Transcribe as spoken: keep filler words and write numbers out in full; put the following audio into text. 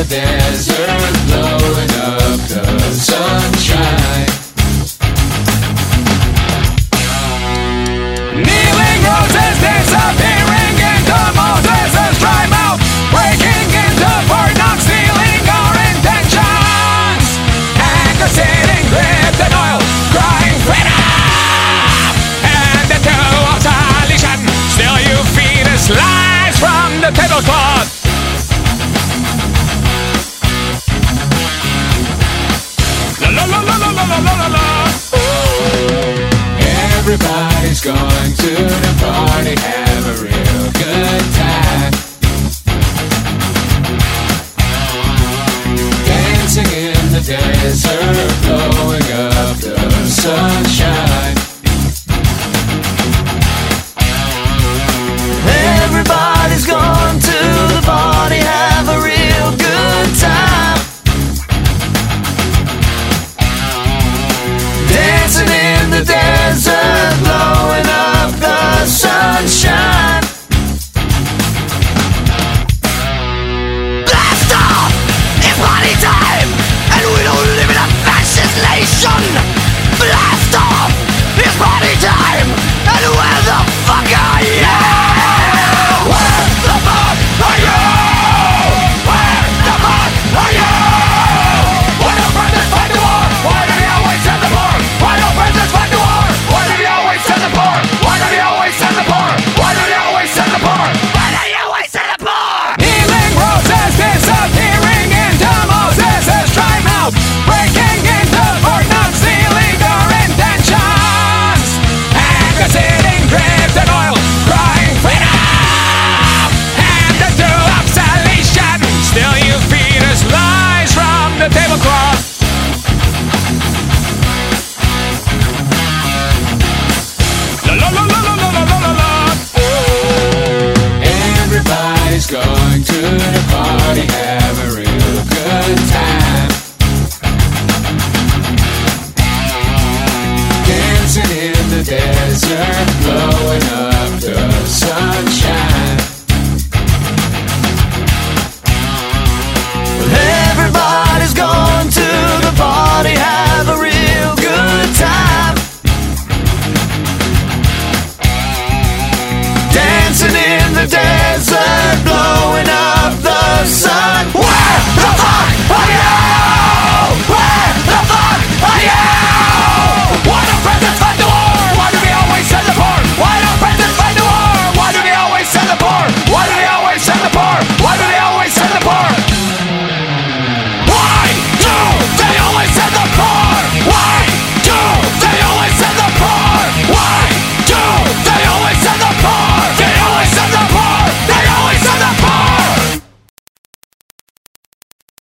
desert, blowing up the sunshine. Kneeling roses disappearing into Moses' dry mouth, breaking into Fort Knox, stealing our intentions. Anger sitting, gripped in oil, crying freedom. And into obsolescence, still you feed us lies from the tablecloth. La la la la la la la la la. Everybody's going to the party, have a real good time. Dancing in the desert, blowing up the sunshine. Everybody's going to the party, have a real good time. Dancing in the desert, blowing up the sunshine. Blast off! It's party time! And we don't live in a fascist nation! Blast off! It's party time! And where the fuck are you? Where the fuck are you? Where the fuck are you? Why don't brothers fight the war? Why do they always send the poor? Why don't brothers fight the war? Why do they always send the poor? Why do they always send the poor? Why do they always send the poor? Why do they always send the poor? Healing roses disappearing into Moses' dry mouth, breaking into Fort Knox, stealing our intentions. Anger sitting, gripped in oil, crying freedom. And into obsolescence, still you feed us lies from the tablecloth. La la la la la la la la la. Everybody's going to the party.